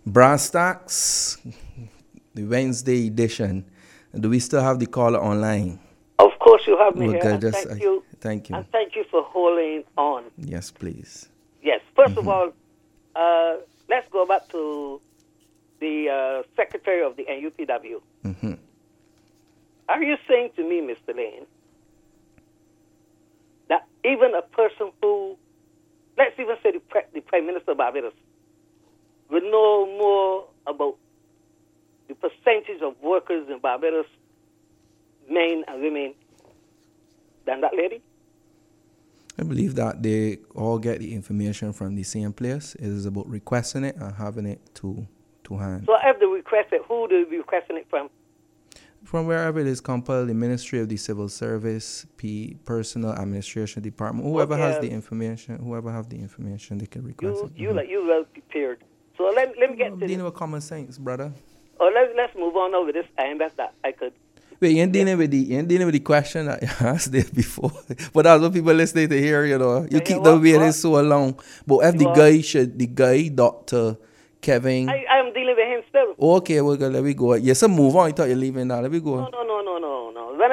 Brass Stacks, the Wednesday edition. Do we still have the caller online? Of course you have me We're here. good. And Just, thank you. Thank you. And thank you for holding on. Yes, please. Yes. First of all, let's go back to the Secretary of the NUPW. Mm-hmm. Are you saying to me, Mr. Lane, that even a person who, let's even say the Prime Minister of Barbados, will know more about the percentage of workers in Barbados, men and women, than that lady? I believe that they all get the information from the same place. It is about requesting it and having it to hand. So if they request it, who do they be requesting it from? From wherever it is compiled, the Ministry of the Civil Service, Personal Administration Department, whoever has the information, they can request it. You well prepared. So let me get to dealing with common sense, brother. Oh, let's move on over this. I invest that I could. Wait, you ain't dealing with the question that you asked there before. But that's what people listening to hear, you know. You keep the waiting so long. But if the guy, Dr. Kevin. I'm dealing with him still. Okay, well, let me go. Yes, move on. I thought you're leaving now. Let me go. No. When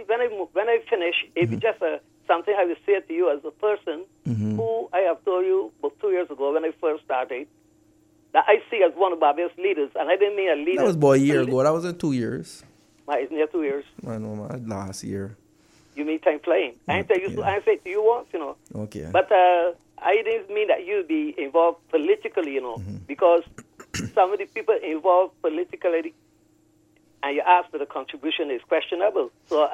I finish, if it's just something I will say to you as a person who I have told you about 2 years ago when I first started, that I see as one of Barbados leaders, and I didn't mean a leader. That was about a year ago. That was in 2 years. It's near 2 years. I know, man. Last year. You mean time flying? I said to you once, you know. Okay. But I didn't mean that you'd be involved politically, you know, because some of the people involved politically, and you ask for the contribution is questionable. So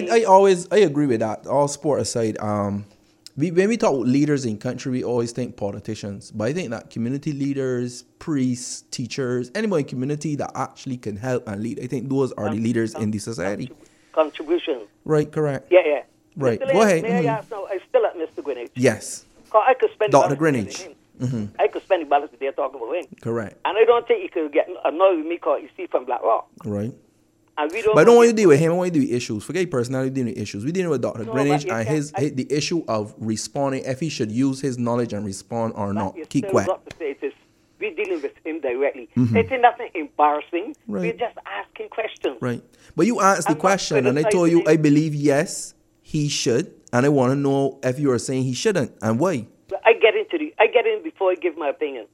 I agree with that. All sport aside, when we talk about leaders in country, we always think politicians. But I think that community leaders, priests, teachers, anybody in community that actually can help and lead, I think those are the leaders in the society. Contribution. Right, correct. Yeah. Right. Mr. Go ahead. May I ask now, I still at Mr. Greenwich. Yes. I could spend Dr. Greenwich. I could spend the balance there talking about him. Correct. And I don't think he could get annoyed with me because you see from Black Rock. Right. And we don't. But I don't want you to deal with him. I want you to deal with issues. Forget personality, dealing with issues. We're dealing with Dr. Greenwich and the issue of responding, if he should use his knowledge and respond or not. Keep quiet. We're dealing with him directly. It's nothing embarrassing. Right. We're just asking questions. Right. But you asked the question, and I told you I believe yes, he should, and I want to know if you are saying he shouldn't and why. I get in before I give my opinion.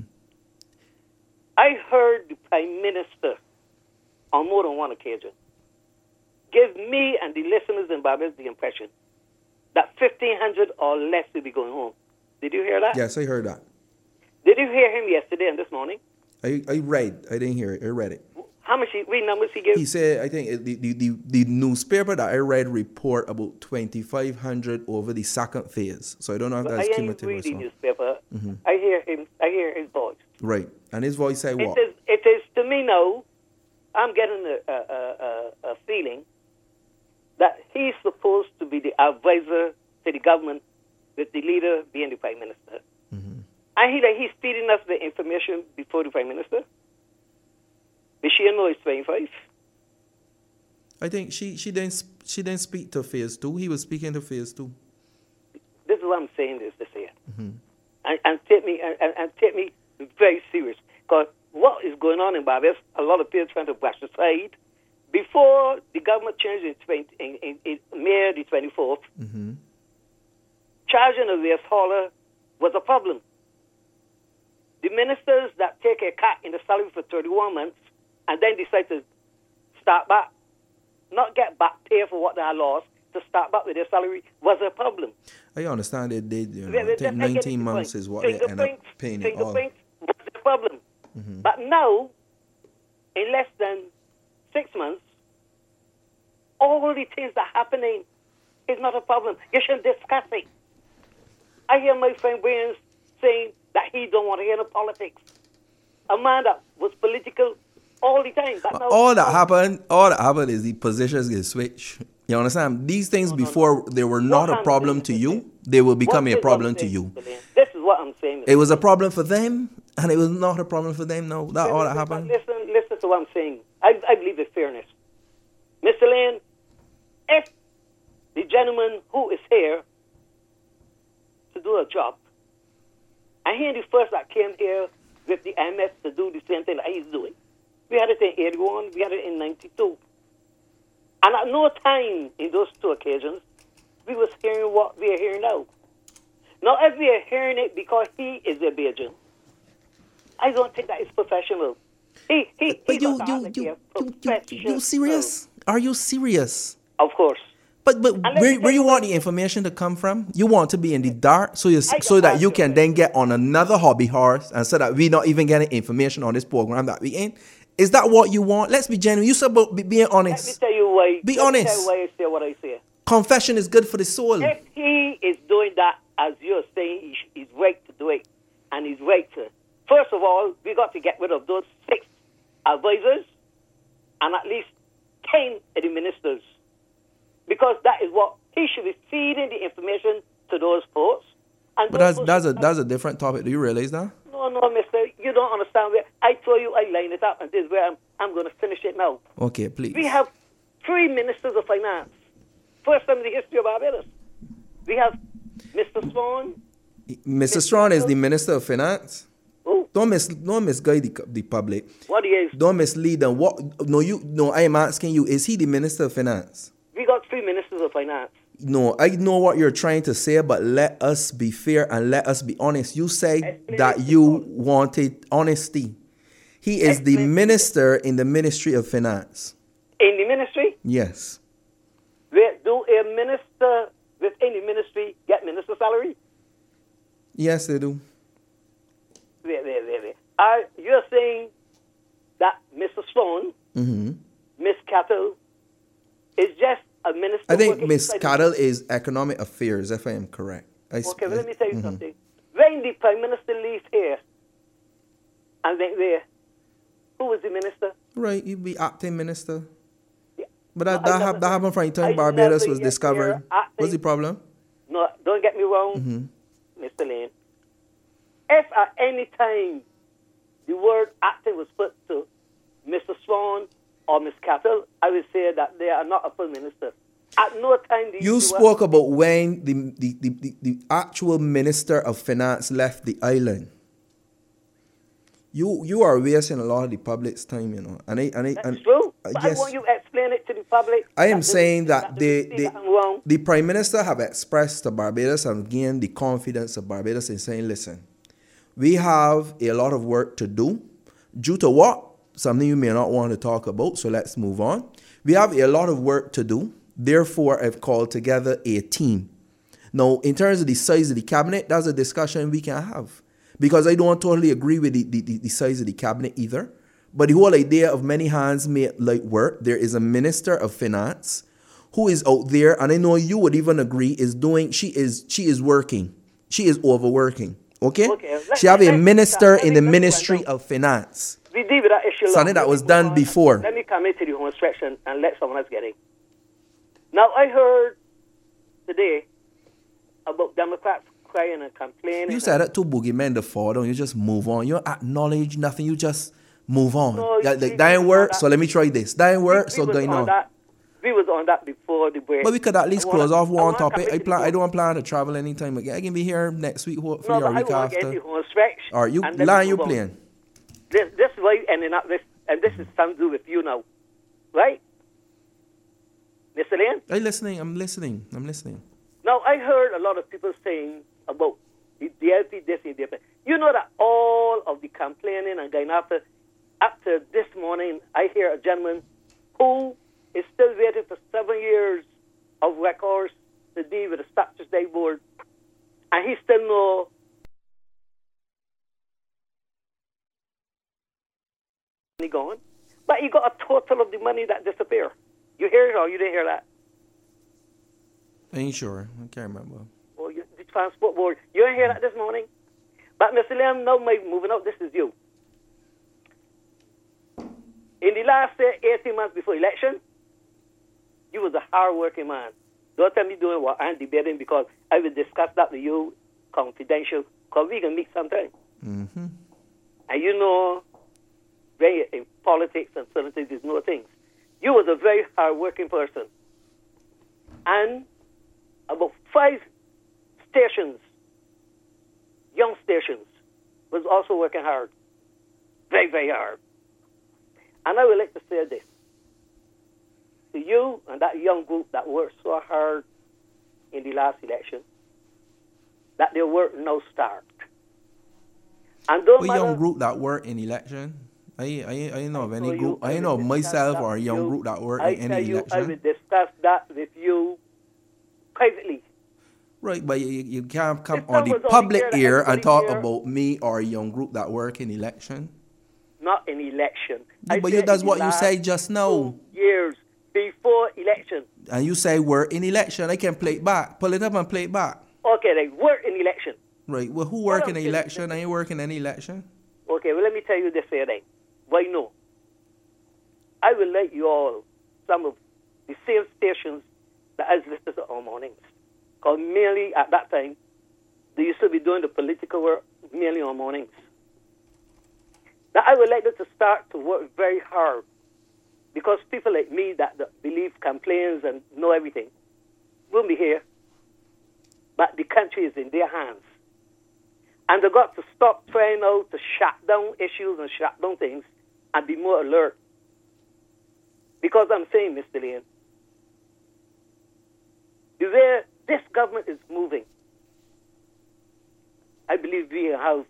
I heard the Prime Minister on more than one occasion give me and the listeners in Barbados the impression that 1,500 or less will be going home. Did you hear that? Yes, I heard that. Did you hear him yesterday and this morning? I read. I didn't hear it. I read it. How much numbers he gave? He said, I think the newspaper that I read report about 2,500 over the second phase. So I don't know if that's cumulative or so. I ain't reading newspaper. I hear his voice. Right. And his voice said what? It is to me now, I'm getting a feeling that he's supposed to be the advisor to the government, with the leader being the Prime Minister. I hear that he's feeding us the information before the Prime Minister. Does she know it's 25? I think she didn't speak to phase 2. He was speaking to phase 2. This is what I'm saying this year. And take me very serious. Because what is going on in Barbados, a lot of people trying to brush aside. Before the government changed in May the 24th, charging a race hauler was a problem. The ministers that take a cut in the salary for 31 months and then decide to start back, not get back pay for what they had lost, to start back with their salary was a problem. I understand they did. I think 19 months is what they end up paying it all. Fingerprints was the problem. But now, in less than 6 months, all the things that are happening is not a problem. You should discuss it. I hear my friend Williams saying that he don't want to hear no politics. A man that was political all the time. But now, all that happened is the positions get switched. You understand? These things before they were not a problem to you, they will become a problem to you. This is what I'm saying. It was a problem for them, and it was not a problem for them. No, that all that happened. Listen to what I'm saying. I believe in fairness. Mr. Lane, if the gentleman who is here to do a job, and he the first that came here with the MS to do the same thing that he's doing. We had it in 81, we had it in 92. And at no time in those two occasions, we was hearing what we are hearing now. Now, if we are hearing it because he is a Bajan, I don't think that is professional. But you serious? Are you serious? Of course. But where you want the information to come from? You want to be in the dark so that you can then get on another hobby horse and so that we're not even getting information on this program that we in? Is that what you want? Let's be genuine. You said being honest. Let me tell you why. Be honest. Let me tell you why I say what I say. Confession is good for the soul. If he is doing that, as you're saying, he's right to do it, and he's right to. First of all, we got to get rid of those 6 advisors and at least 10 of the ministers, because that is what he should be feeding the information to those folks. And but that's a different topic. Do you realize that? No, mister, you don't understand. I told you I line it up, and this is where I'm going to finish it now. Okay, please. We have 3 ministers of finance. First time in the history of Barbados. We have Mr. Swan. Mr. Strawn is the Minister of Finance. Oh. Don't misguide the public. What he is? Don't mislead them. I am asking you, is he the Minister of Finance? We got 3 ministers of finance. No, I know what you're trying to say, but let us be fair and let us be honest. You say that you wanted honesty. He is the minister in the Ministry of Finance. In the ministry? Yes. Do a minister with any ministry get minister salary? Yes, they do. Wait. You're saying that Mr. Sloan, Miss Cattle, is just a minister? I think Miss Cattle is Economic Affairs, if I am correct. Okay, let me tell you something. When the Prime Minister leaves here and went there, who was the minister? Right, you'd be acting minister. Yeah. But that happened from the time Barbados was discovered. What's the problem? No, don't get me wrong, Mr. Lane. If at any time the word acting was put to Mr. Swan or Miss Cattle, I would say that they are not a full minister. At no time do you spoke about when the actual Minister of Finance left the island. You are wasting a lot of the public's time, you know. That's true. But yes, I want you to explain it to the public. I am saying that the Prime Minister have expressed to Barbados and gained the confidence of Barbados in saying, listen, we have a lot of work to do. Due to what? Something you may not want to talk about, so let's move on. We have a lot of work to do. Therefore, I've called together a team. Now, in terms of the size of the cabinet, that's a discussion we can have. Because I don't totally agree with the size of the cabinet either. But the whole idea of many hands make light work. There is a Minister of Finance who is out there, and I know you would even agree, she is working. She is overworking. Okay? She have a minister in the Ministry of Finance. We deal with that issue. Something that was done before. Let me come into the home stretch and let someone else get in. Now, I heard today about Democrats crying and complaining. You said that to boogeymen before, don't you? Just move on. You don't acknowledge nothing. You just move on. No, that didn't work, so let me try this. That didn't work, so going on. We was on that before the break. But we could at least close off one topic. I don't plan to travel anytime again. I can be here next week, hopefully, or week after. Or you line you playing. This is why ending up this, and this is something to do with you now, right? Mr. Lane? I'm listening. Now, I heard a lot of people saying about the DLP, this and that. You know that all of the complaining and going after this morning, I hear a gentleman who is still waiting for 7 years of records to deal with the Statutory Board, and he still no money gone. But he got a total of the money that disappeared. You hear it or you didn't hear that? I ain't sure. I can't remember. Well, the Transport Board, you didn't hear that this morning? But Mr. Liam, now moving out, this is you. In the last 18 months before election, you was a hard-working man. Don't tell me doing what I'm debating, because I will discuss that with you confidential, because we can meet sometime. Mm-hmm. And you know, in politics and certain things, there's no things. You was a very hard-working person. And about 5 stations, young stations, was also working hard. very, very hard. And I would like to say this to you and that young group that worked so hard in the last election, that their work now start. And don't A matter, young group that work in election. I know of any group. I know of myself or a young group that work in any election. I will discuss that with you privately. Right, but you can't come on the public ear and talk about me or a young group that work in election. Not in election. Yeah, but that's what you say just now. 2 years before election. And you say we're in election. I can play it back. Pull it up and play it back. Okay, they work in election. Right. Well, who work in an election? I ain't working in any election. Okay, well, let me tell you this here then. Why no? I will let you all some of the same stations that I listed on mornings. Because merely at that time, they used to be doing the political work merely on mornings. Now, I would like them to start to work very hard. Because people like me that believe campaigns and know everything will be here. But the country is in their hands. And they've got to stop trying now to shut down issues and shut down things and be more alert. Because I'm saying, Mr. Lane, the way this government is moving, I believe we have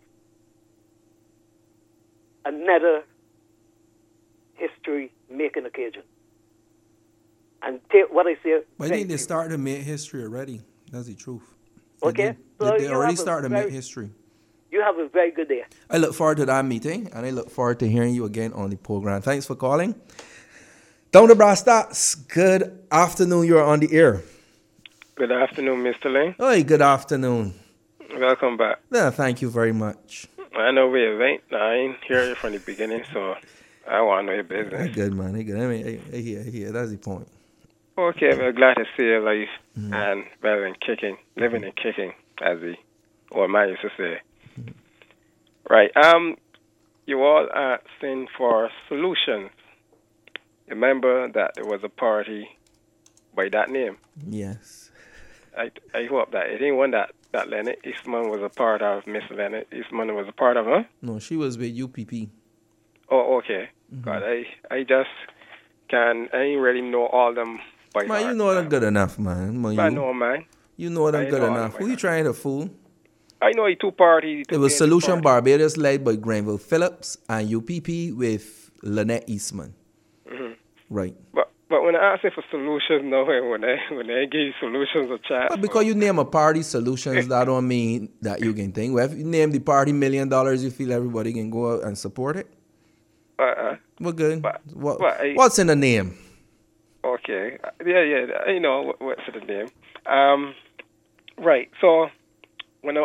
another history-making occasion. And take what I say. But I think they started to make history already. That's the truth. Okay. They already started to make history. You have a very good day. I look forward to that meeting, and I look forward to hearing you again on the program. Thanks for calling. Down to Brass Stats, good afternoon. You're on the air. Good afternoon, Mr. Lane. Hey, good afternoon. Welcome back. Yeah, thank you very much. I know we're late. I ain't hear from the beginning, so I want to know your business. Good, man. Good. I mean, I hear. That's the point. Okay, we're glad to see your life and better than kicking, living and kicking, as the old man used to say. Right. You all asking for solutions. Remember that there was a party by that name. Yes. I hope that it ain't one that Leonard Eastman was a part of. Miss Leonard Eastman was a part of, huh? No, she was with UPP. Oh, okay. God, I just I ain't really know all them by man, heart. you know them good enough, man. I know, man. You know them good enough. Who you trying to fool? I know he two parties. It was Solution Barbados led by Granville Phillips and UPP with Lynette Eastman. Mm-hmm. Right. But when I ask for solutions, no, when I give you solutions a chance. But because you name a party solutions, that don't mean that you can think. Well, if you name the party $1 million, you feel everybody can go out and support it? We're good. What's in the name? Okay. Yeah. I know what's in the name. Right. So when I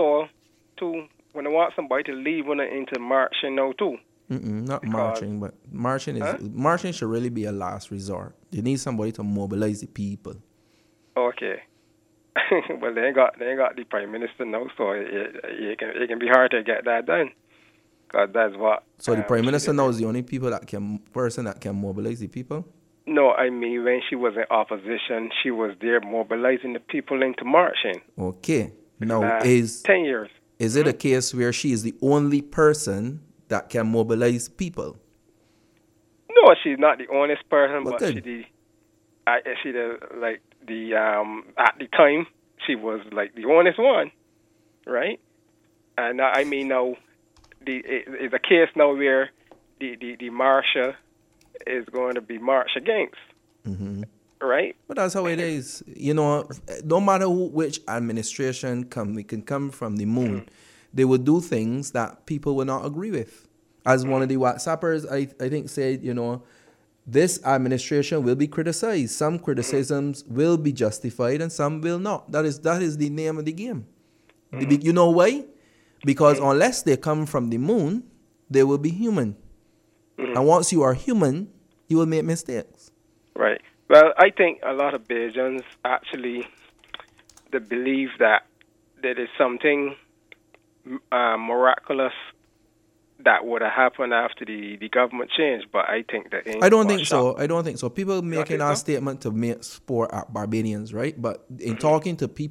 want somebody to leave when I'm into marching now too. Not marching, but marching should really be a last resort. You need somebody to mobilize the people. Okay. Well, they ain't got the prime minister now, so it can be hard to get that done. Cause that's what. So the prime minister now is the only person that can mobilize the people. No, I mean when she was in opposition, she was there mobilizing the people into marching. Okay. Now 10 years. Is it a case where she is the only person that can mobilize people? No, she's not the honest person, but at the time she was like the honest one, right? And I mean now, it's a case now where the marcher is going to be marched against, right? But that's how it is. You know, no matter which administration can come from the moon, they would do things that people would not agree with. As one of the WhatsAppers, I think said, you know, this administration will be criticized. Some criticisms will be justified and some will not. That is the name of the game. You know why? Because unless they come from the moon, they will be human. And once you are human, you will make mistakes. Right. Well, I think a lot of Bajans actually they believe that there is something miraculous that would have happened after the government changed, but I think that I don't think so. People making our statement to make sport at Barbadians, right? But in talking to people,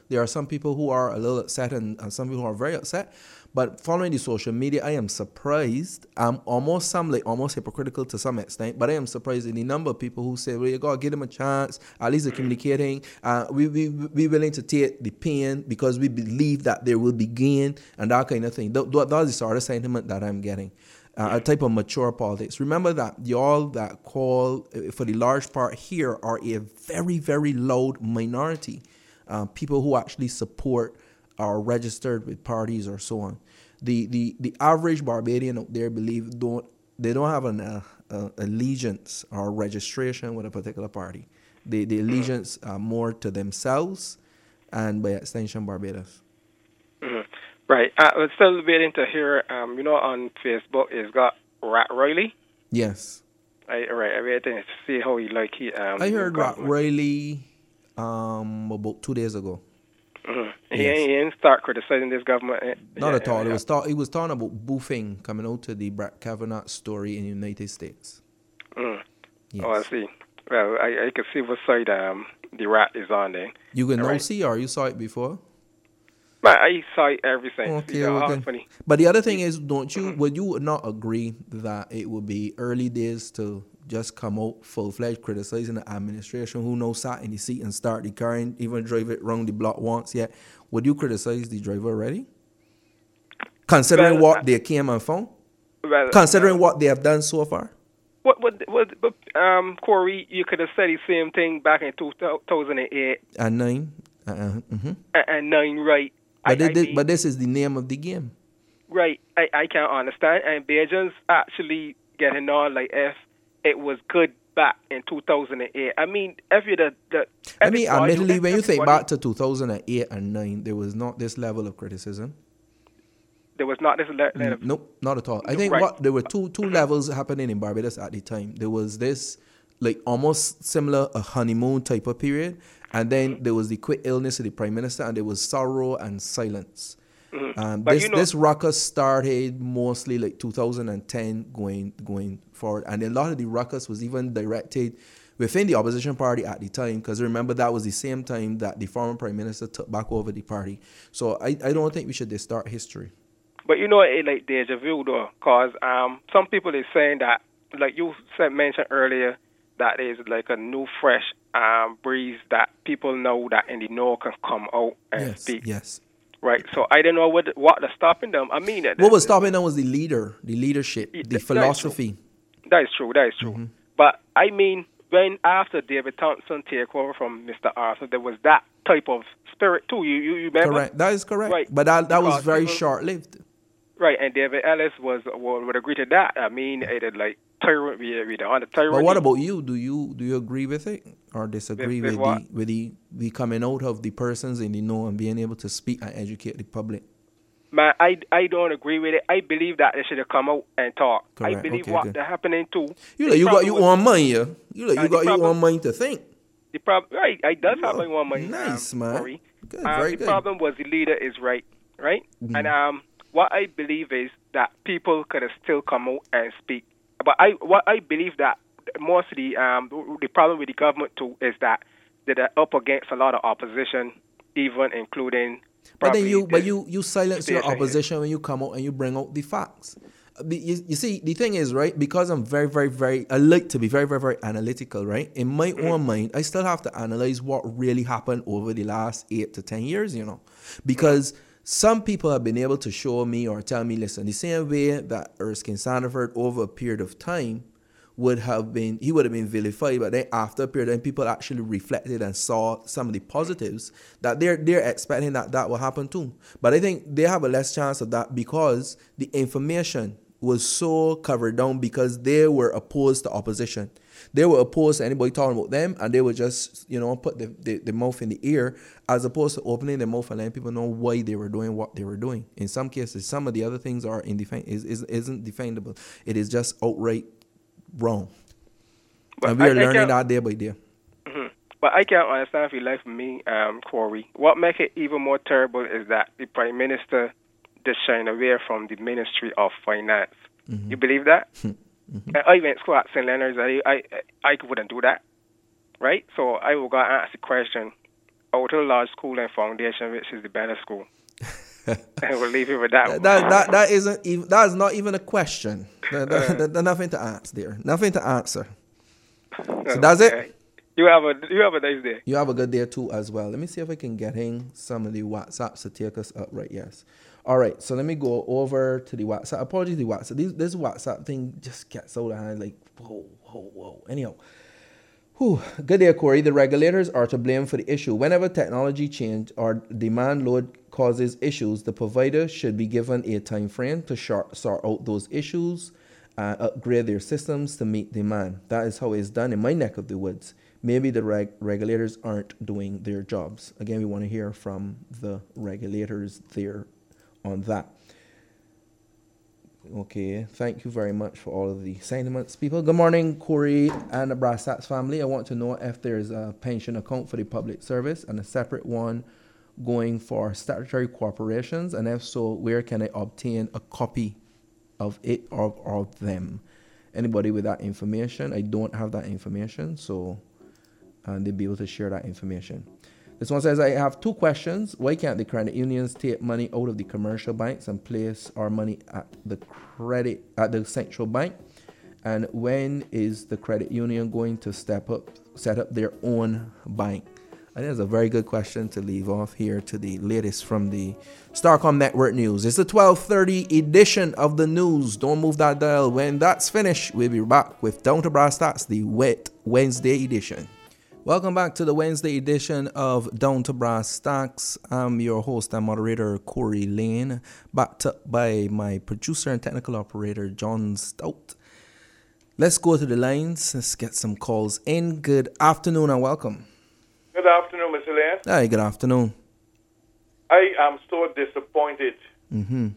There are some people who are a little upset and some people who are very upset. But following the social media, I am surprised. I'm almost hypocritical to some extent, but I am surprised in the number of people who say, well, you got to give them a chance. At least they're communicating. We willing to take the pain because we believe that there will be gain and that kind of thing. That's the sort of sentiment that I'm getting. A type of mature politics. Remember that y'all that call, for the large part here, are a very, very loud minority. People who actually support are registered with parties or so on. The average Barbadian out there don't have an allegiance or registration with a particular party. The allegiance more to themselves and by extension Barbados. Mm-hmm. Right. We're still waiting to hear. On Facebook, it's got Rat Riley. Yes. I'm waiting to see how he like it. I heard Rat Riley about 2 days ago. Mm-hmm. Yes. He didn't start criticizing this government. Not at all. He was talking about boofing coming out to the Brett Kavanaugh story in the United States. Mm. Yes. Oh, I see. Well, I can see what side the rat is on there. You can now see, or you saw it before? But I saw everything. Okay, funny. But the other thing is, would you not agree that it would be early days to just come out full-fledged criticizing the administration who now sat in the seat and start the car and even drive it round the block once yet? Would you criticize the driver already? Considering what they came and found? Considering what they have done so far? Corey, you could have said the same thing back in 2008. And 9. And 9, right. But this is the name of the game. Right. I can't understand. And Bajans actually getting on like if it was good back in 2008. I mean, admittedly, when you think back to 2008 and 9, there was not this level of criticism. There was not this level of... Nope, not at all. I think there were two levels happening in Barbados at the time. There was this, like, almost similar a honeymoon type of period. And then there was the quick illness of the Prime Minister, and there was sorrow and silence. Mm-hmm. This ruckus started mostly like 2010 going forward. And a lot of the ruckus was even directed within the opposition party at the time, because remember that was the same time that the former Prime Minister took back over the party. So I don't think we should distort history. But it like deja vu though, because some people is saying that, like you mentioned earlier, that is like a new fresh breeze that people know that in the know can come out and speak. Yes. Right. So I don't know what was stopping them. I mean, what was stopping them was the leadership, the philosophy. That is true. Mm-hmm. But I mean, when after David Thompson take over from Mr. Arthur, there was that type of spirit too. You remember? Correct. That is correct. Right. But that was very short-lived. Right. And David Ellis would agree to that. I mean, it had like tyrant. We on the tyrant. But what about you? Do you agree with it or disagree with the coming out of the persons in the know and being able to speak and educate the public? Man, I don't agree with it. I believe that they should have come out and talk. Correct. I believe what's happening too. You got your own mind, yeah. You got your own mind to think. The problem, right? I does have my own mind. Nice, man. Good, very good. The problem was the leader is right? Mm-hmm. And what I believe is that people could have still come out and speak. But I believe that mostly the problem with the government too is that they're up against a lot of opposition, even including. But then you silence your opposition when you come out and you bring out the facts. You see, the thing is, right, because I'm very, very, very, I like to be very, very, very analytical, right? In my own mind, I still have to analyze what really happened over the last 8 to 10 years, because some people have been able to show me or tell me, listen, the same way that Erskine Sandiford over a period of time would have been vilified, but then after a period, then people actually reflected and saw some of the positives that they're expecting that will happen too. But I think they have a less chance of that because the information was so covered down because they were opposed to opposition. They were opposed to anybody talking about them, and they would just, put the mouth in the ear as opposed to opening their mouth and letting people know why they were doing what they were doing. In some cases, some of the other things are isn't defendable. It is just outright wrong. But and we are learning that day by day. Mm-hmm. But I can't understand if you like me, Corey. What makes it even more terrible is that the Prime Minister just shying away from the Ministry of Finance. Mm-hmm. You believe that? Mm-hmm. I went to school at St. Leonard's. I wouldn't do that, right? So I will go and ask the question, outer large school and foundation, which is the better school? And we'll leave it with that. That is not even a question. There's nothing to ask there. Nothing to answer. So that's it. You have a nice day. You have a good day too as well. Let me see if I can get in some of the WhatsApps to take us up. Right, yes. All right, so let me go over to the WhatsApp. Apologies, the WhatsApp. This WhatsApp thing just gets out of hand. Like, whoa. Anyhow. Good day, Corey. The regulators are to blame for the issue. Whenever technology change or demand load causes issues, the provider should be given a time frame to sort out those issues and upgrade their systems to meet demand. That is how it's done in my neck of the woods. Maybe the regulators aren't doing their jobs. Again, we want to hear from the regulators there on that. Okay, thank you very much for all of the sentiments, people. Good morning, Corey and the Brassats family. I want to know if there's a pension account for the public service and a separate one going for statutory corporations, and if so, where can I obtain a copy of it or of them? Anybody with that information? I don't have that information, so they'll be able to share that information. This one says, I have two questions. Why can't the credit unions take money out of the commercial banks and place our money at the central bank? And when is the credit union going to set up their own bank? I think that's a very good question to leave off here to the latest from the Starcom Network News. It's the 12:30 edition of the news. Don't move that dial. When that's finished, we'll be back with Down to Brass Tacks, the wet Wednesday edition. Welcome back to the Wednesday edition of Down to Brass Tacks. I'm your host and moderator, Corey Lane, backed up by my producer and technical operator, John Stout. Let's go to the lines. Let's get some calls in. Good afternoon and welcome. Good afternoon, Mr. Lane. Hi, good afternoon. I am so disappointed. Mm-hmm.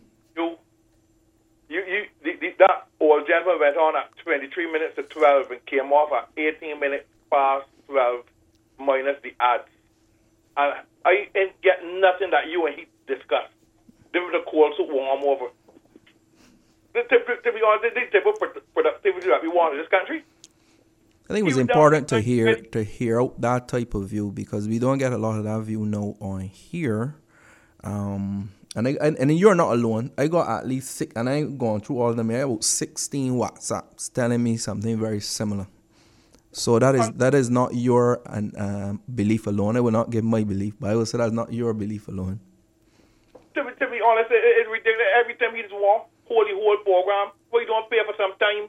That old gentleman went on at 23 minutes to 12 and came off at 18 minutes past 12 minus the ads. And I ain't get nothing that you and he discussed. They were the cold soup warm over. To be honest, this type of productivity that we want in this country. I think it was important to hear out that type of view because we don't get a lot of that view now on here. And you're not alone. I got at least 6, and I ain't going through all of them. I have about 16 WhatsApps telling me something very similar. So that is not your belief alone. I will not give my belief, but I will say that's not your belief alone. To be honest, it's ridiculous. Every time he just want whole program, where you don't pay for some time.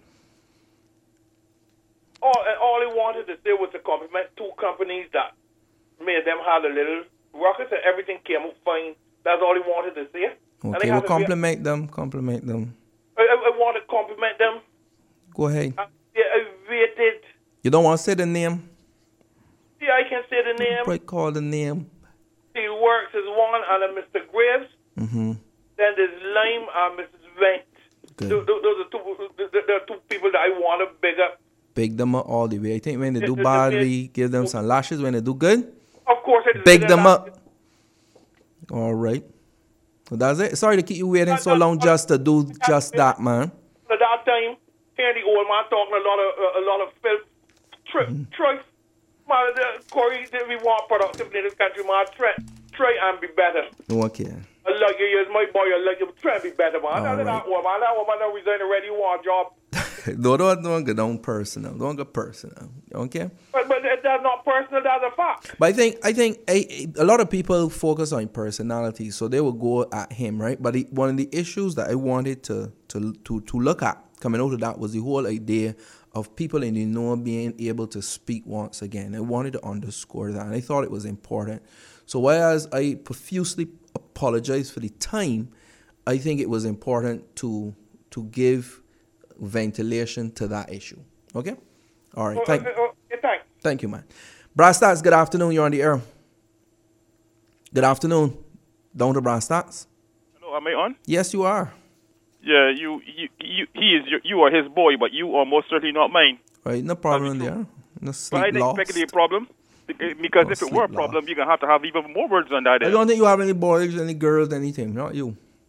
All he wanted to say was to compliment 2 companies that made them have a little rockets and everything came out fine. That's all he wanted to say. Okay, well, compliment them. I want to compliment them. Go ahead. I waited. You don't want to say the name? Yeah, I can say the name. Right, call the name. He works as one and Mr. Graves. Mm-hmm. Then there's Lime and Mrs. Vent. Good. Those are 2 people that I want to big up. Big them up all the way. I think when they do bad, we give them some lashes. When they do good, of course, big them up. All right. So that's it. Sorry to keep you waiting so long just to do just that, man. At that time, hearing the old man talking a lot of filth. Try, man, Corey, we want productivity in this country, man. Try and be better. Okay. I like you, you're my boy. I like you. Try and be better, man. Right. That woman don't resign already. You want a job. Don't go down personal. Don't go personal. Okay. But that's not personal. That's a fact. But I think a lot of people focus on personality, so they will go at him, right? But one of the issues that I wanted to look at coming out of that was the whole idea of people in the know being able to speak once again. I wanted to underscore that, and I thought it was important. So whereas I profusely apologize for the time, I think it was important to give ventilation to that issue. Okay? All right. Thanks. Thank you, man. Brass Tacks, good afternoon. You're on the air. Good afternoon. Down to Brass Tacks. Hello, am I on? Yes, you are. Yeah, you are his boy, but you are most certainly not mine. Right, no problem there. No sleep but I think it's a problem. Because if it were a problem, you're going to have even more words on that. I don't think you have any boys, any girls, anything. Not you.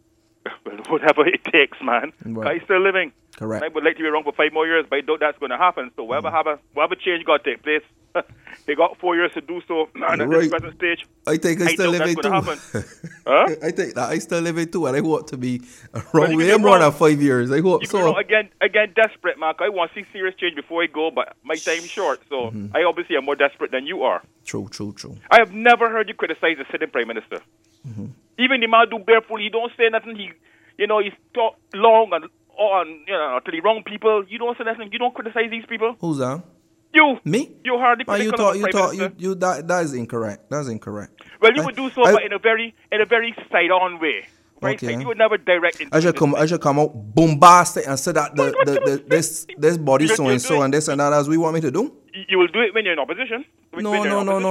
whatever it takes, man. Right. He's still living. Correct. I would like to be around for 5 more years, but I doubt that's going to happen. So whatever change got to take place, they got 4 years to do so. And at this present stage, I think I still doubt living that's too. going to happen. Huh? I think that I still living too, and I hope to be Well, around you way can be more wrong. than 5 years. I hope You so. know, again, desperate, Mark. I want to see serious change before I go, but my time's short. So I obviously am more desperate than you are. True. I have never heard you criticize the sitting prime minister. Even the man do barefoot, he don't say nothing. He talk long and on, to the wrong people. You don't say nothing. You don't criticize these people. Who's that? You. Me? You hardly Man, critical of the prime minister. you that is incorrect. That's incorrect. Well, you would do so, but in a very side-on way. Right? Okay. Like, you would never direct. I should come out bombastic and say that this body so and so and this and that as we want me to do. You will do it when you're in opposition. No. I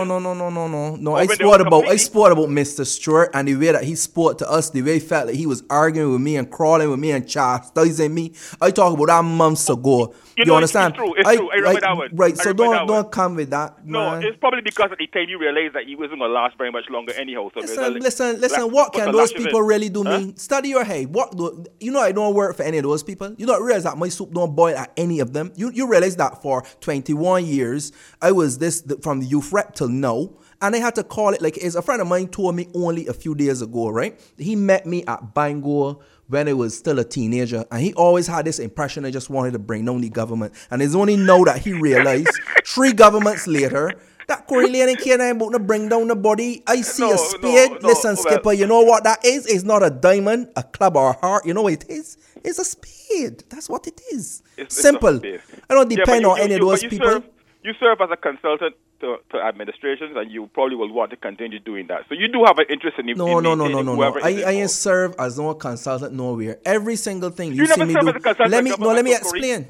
when they sport were about completely- Mr. Stewart and the way that he spoke to us, the way he felt like he was arguing with me and crawling with me and chastising me. I talked about that months ago. You You know, understand? It's true. I remember that one. Right. I So remember that one. don't come with that. No, man. it's probably because at the time you realized that he wasn't going to last very much longer anyhow. So Listen. What can those people really do me? Study your head. I don't work for any of those people. You don't realize that my soup don't boil at any of them. You realize that for 21 years I was from the youth rep till now, and I had to call it like it is. A friend of mine told me only a few days ago, right? He met me at Bangor when I was still a teenager, and he always had this impression I just wanted to bring down the government. And it's only now that he realized, 3 governments later, that Corey Lane and Kane ain't about to bring down the body. I see a spade. Listen, Skipper, you know what that is? It's not a diamond, a club, or a heart. You know what it is? It's a spade. That's what it is. Simple. I don't depend on any of those people. You serve as a consultant to administrations, and you probably will want to continue doing that. So you do have an interest in No. I ain't serve as no consultant nowhere. Every single thing you see me do. Let me explain.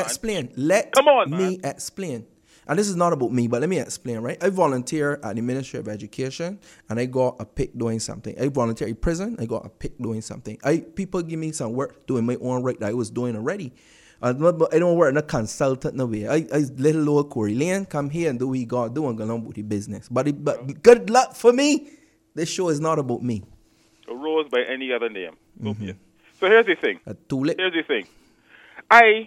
Let me explain. And this is not about me, but let me explain, right? I volunteer at the Ministry of Education, and I got a pick doing something. I volunteer in prison, I got a pick doing something. People give me some work doing my own work that I was doing already. I don't work in a consultant no way. I little old Corey Lane, come here and do what he got to do and go on with the business. But good luck for me. This show is not about me. Rose by any other name. So here's the thing. Here's the thing. I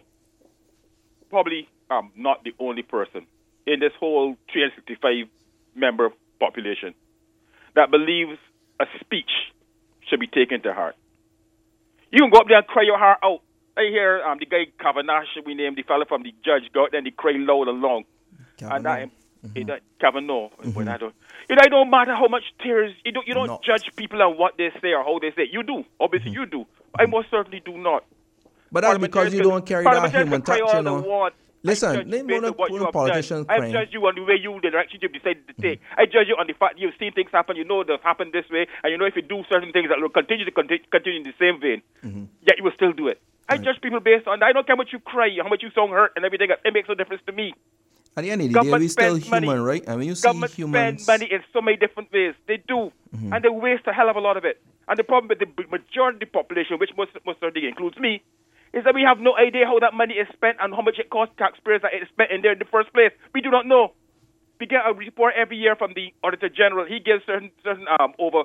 probably am not the only person in this whole 365 member population that believes a speech should be taken to heart. You can go up there and cry your heart out. I hear the guy Kavanaugh, we named the fellow from the judge, go out there and they cry loud and long. Kavanaugh. And that Kavanaugh. When I don't matter how much tears. You don't judge people on what they say or how they say. You do. Obviously, you do. I most certainly do not. But that's because you don't carry that human touch, you know. Listen, politicians I judge you on the way the direction you've decided to take. I judge you on the fact you've seen things happen, you know they've happened this way, and you know if you do certain things that will continue in the same vein, yet you will still do it. I judge people based on that. I don't care how much you cry, how much you sound hurt, and everything. It makes no difference to me. At the end of the day, we're still human, right? And when you see government humans... spend money in so many different ways. They do. And they waste a hell of a lot of it. And the problem with the majority of the population, which most certainly includes me, is that we have no idea how that money is spent and how much it costs taxpayers that it's spent in there in the first place. We do not know. We get a report every year from the Auditor General. He gives certain over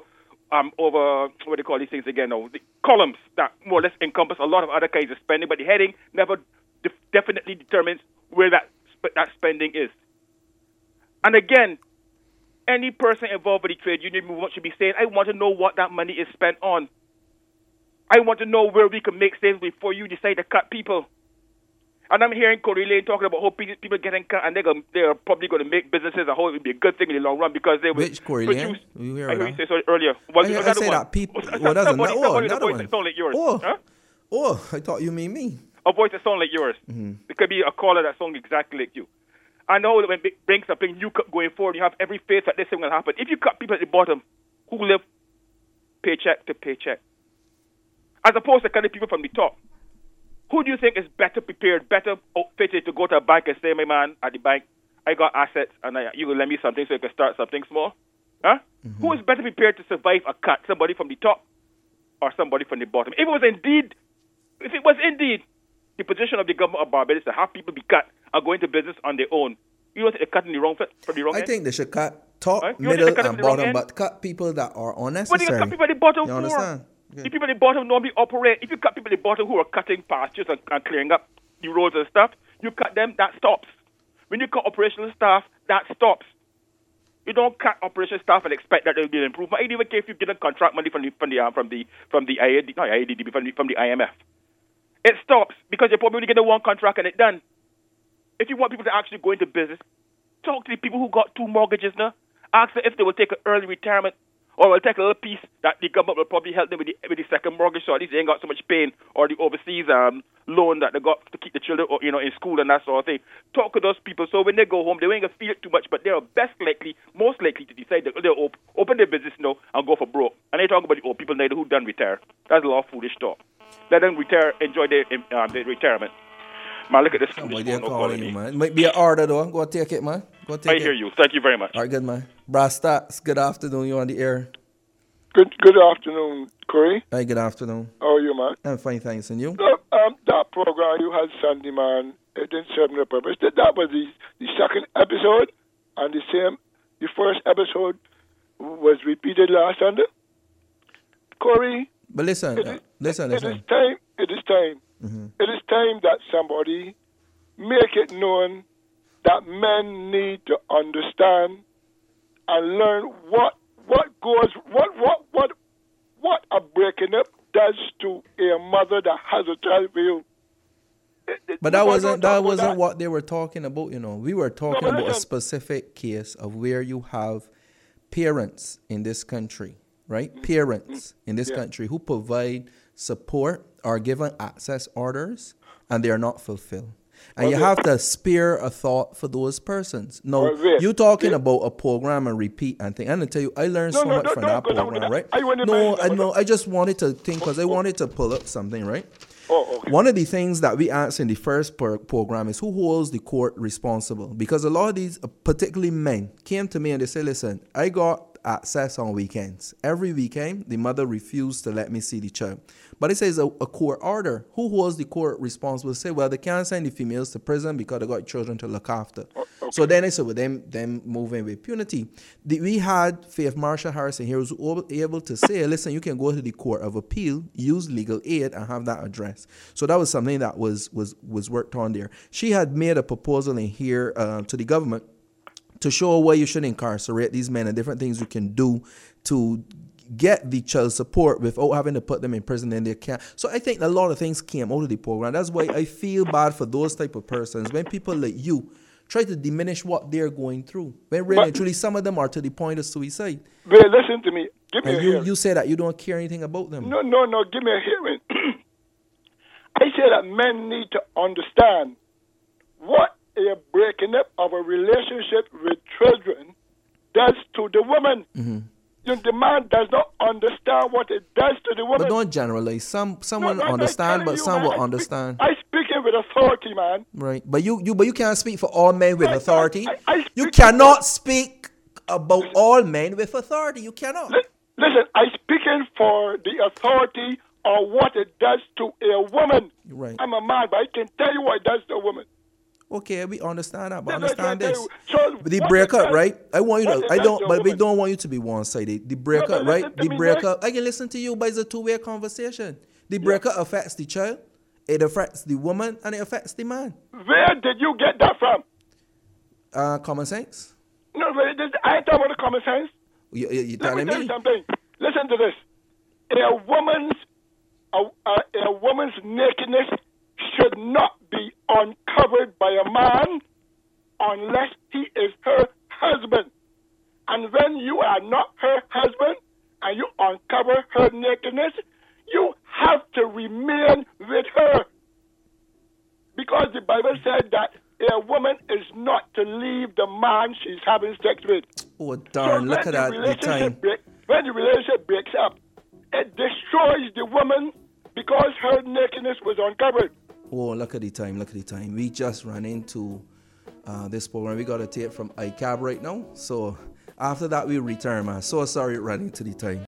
what do you call these things again now? The columns that more or less encompass a lot of other kinds of spending, but the heading never definitely determines where that spending is. And again, any person involved with the trade union movement should be saying, I want to know what that money is spent on. I want to know where we can make savings before you decide to cut people. And I'm hearing Corey Lane talking about how people getting cut, and they're probably going to make businesses a whole. It would be a good thing in the long run because they will. Which Corey Lane? I heard you say so earlier. I say that people. Another voice that sound like yours. Oh, I thought you mean me. A voice that sound like yours. It could be a caller that sounds exactly like you. I know that when it brings something new going forward, you have every faith that this thing will happen. If you cut people at the bottom who live paycheck to paycheck, as opposed to cutting people from the top, who do you think is better prepared, better outfitted to go to a bank and say, my man, at the bank, I got assets and you will lend me something so you can start something small? Huh? Who is better prepared to survive a cut, somebody from the top or somebody from the bottom? If it was indeed the position of the government of Barbados to have people be cut and go into business on their own, you don't think they're cutting the wrong from the wrong end? I think they should cut top, middle, and bottom, but cut people that are unnecessary. What do you cut people at the bottom you for? understand? The people at the bottom normally operate. If you cut people at the bottom who are cutting pastures and clearing up the roads and stuff, you cut them, that stops. When you cut operational staff, that stops. You don't cut operational staff and expect that there will be an improvement. I don't even care if you get a contract money from the IAD, not IADB, from the IMF. It stops because you're probably getting one contract and it's done. If you want people to actually go into business, talk to the people who got 2 mortgages now. Ask them if they will take an early retirement or will take a little piece that the government will probably help them with the second mortgage, so at least they ain't got so much pain, or the overseas loan that they got to keep the children, in school and that sort of thing. Talk to those people so when they go home, they ain't gonna feel it too much, but they are most likely to decide that they'll open their business now and go for broke. And they talk about the old people now who done retire. That's a lot of foolish talk. Let them retire, enjoy their retirement. Man, look at this foolish phone calling me. Man. It might be an order though. Go take it, man. I hear you. Thank you very much. All right, good, man. Brass Stats, good afternoon. You on the air? Good afternoon, Corey. Hi, good afternoon. How are you, man? I'm fine, thanks. And you? That program you had Sunday, man, it didn't serve no purpose. That was the second episode, and the first episode was repeated last Sunday. Corey. But listen. It is time. Mm-hmm. It is time that somebody make it known that men need to understand and learn what a breaking up does to a mother that has a child for you. But that wasn't what they were talking about, We were talking about a specific case of where you have parents in this country, right? Parents in this country who provide support are given access orders and they are not fulfilled. And you have to spare a thought for those persons. No, you talking about a program and repeat and thing. I'm going to tell you, I learned so much from that program, right? I just wanted to think because I wanted to pull up something, right? Oh, okay. One of the things that we asked in the first program is who holds the court responsible? Because a lot of these, particularly men, came to me and they said, listen, I got access on weekends. Every weekend, the mother refused to let me see the child. But it says a court order. Who holds the court responsible? Say, well, they can't send the females to prison because they got children to look after. Okay. So then they said, well, them moving with impunity. We had Faith Marshall Harrison here who was able to say, listen, you can go to the Court of Appeal, use legal aid, and have that addressed. So that was something that was worked on there. She had made a proposal in here to the government to show why you should incarcerate these men and different things you can do to get the child support without having to put them in prison and they can't. So I think a lot of things came out of the program. That's why I feel bad for those type of persons when people like you try to diminish what they're going through. When really and truly some of them are to the point of suicide. But listen to me. Give me a hearing. You say that you don't care anything about them. No. Give me a hearing. I say that men need to understand what a breaking up of a relationship with children does to the woman. Mm-hmm. The man does not understand what it does to the woman. But don't generalize. Some will understand, but some will understand. I speak with authority, man. Right, but you can't speak for all men with authority. You cannot speak about all men with authority. You cannot. Listen, I speaking for the authority of what it does to a woman. Right. I'm a man, but I can tell you what it does to a woman. Okay, we understand that, but understand this. So the breakup, right? We don't want you to be one-sided. The breakup, right? The breakup, I can listen to you, but it's a two-way conversation. The breakup affects the child, it affects the woman, and it affects the man. Where did you get that from? Common sense. No, I ain't talking about common sense. You telling me? Tell you something. Listen to this. A woman's nakedness should not be uncovered by a man unless he is her husband. And when you are not her husband and you uncover her nakedness, you have to remain with her. Because the Bible said that a woman is not to leave the man she's having sex with. Oh, darn, look at that. When the relationship breaks up, it destroys the woman because her nakedness was uncovered. Oh, look at the time. We just ran into this program. We got a tape from ICAB right now. So after that, we return, man. So sorry running to the time.